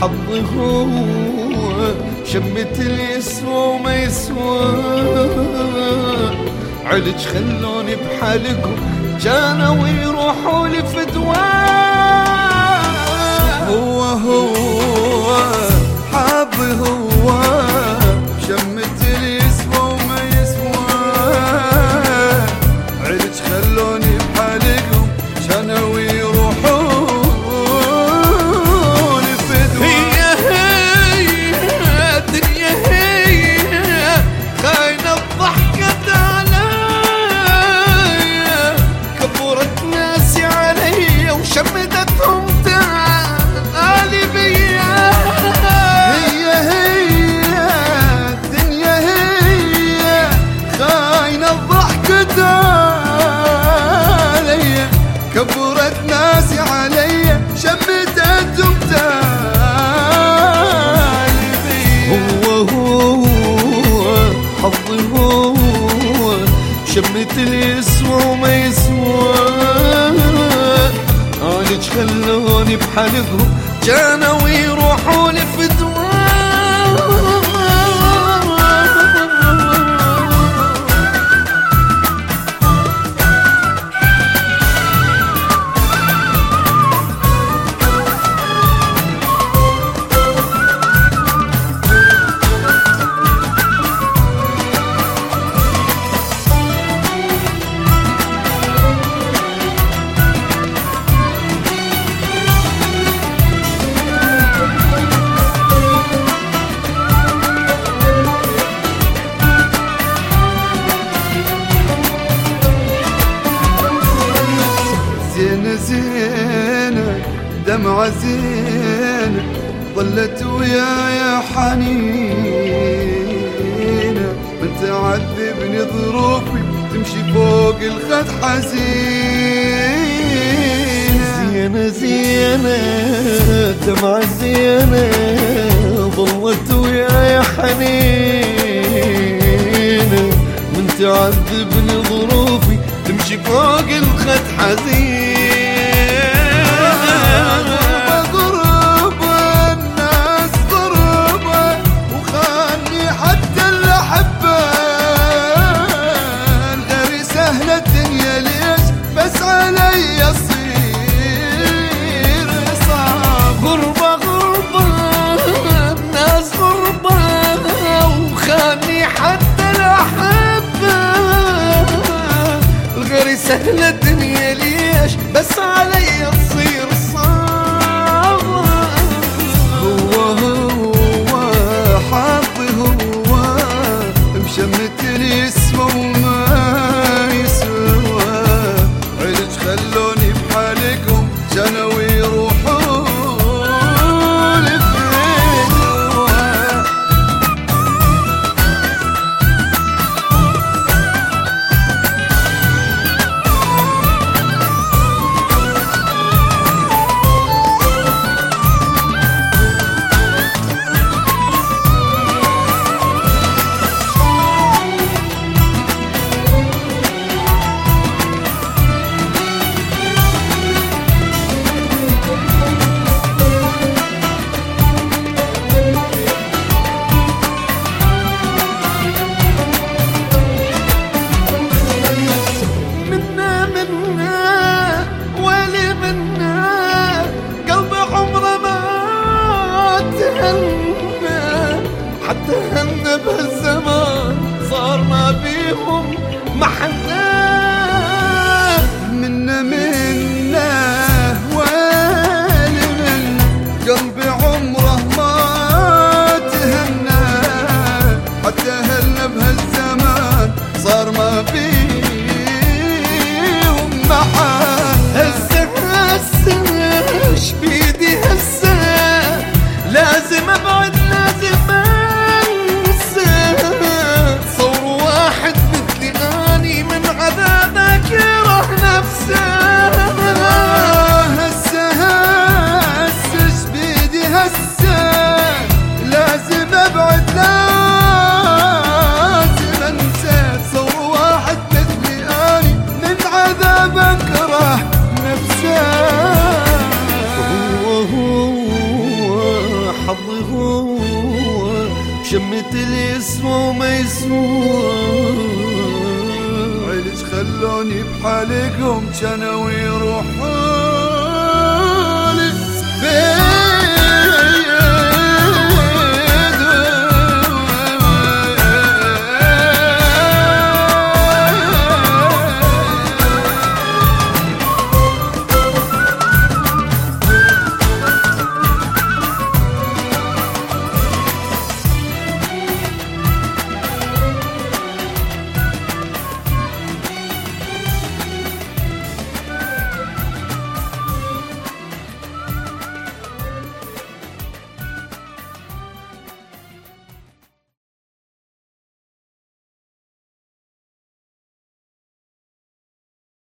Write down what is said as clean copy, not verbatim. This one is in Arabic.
حظي هو شمت اللي يسوى وما يسوى، علج خلوني بحالكم كانوا يروحوا لي فدوى. هو حظي هو شمت اللي يسوى وما يسوى، علج خلوني بحالكم كانوا يروحوا لي فدوى. هي الدنيا هي خاينة الضحكة عليا، كبرت ناسي عليا وشمدتهم تعالي بيا. هي الدنيا هي خاينة الضحكة عليا، كبرت ناسي عليا شمتتهم تعالي بيا. هو حظي هو شمت اللي يسوى وما يسوى، عالج خلوني بحالهم كانوا يروحوا لي فدوى. زينة دمعة زينة ظلت وياي حنينة، متعذبني ظروفي تمشي فوق الخد حزينة. زينة دمعة زينة ظلت وياي حنينة، من تعذبني ظروفي تمشي فوق الخد حزين. غربة الناس غربة وخاني حتى الأحبة، غير سهلة الدنيا ليش بس علي يصير صعب. غربة الناس غربة وخاني حتى الأحبة، الغير سهلة الدنيا ليش بس علي تصير صعب. هو حظي هو مشمت اللي يسوى وما يسوى، علج خلوني بحالكم كانوا يروحوا لي فدوى. حتى هن بهالزمان صار ما بيهم محنة، منا ويلي من قلبي عمره ما تهنى، حتى هن بهالزمان صار ما بيهم محنة. هسه ايش بيدي هسه لازم ابعد لازم انسى، صور واحد مثلي اني من قلت لي يسوى وما يسوى. عيلج خلوني بحالكم كانوا يروحوا لي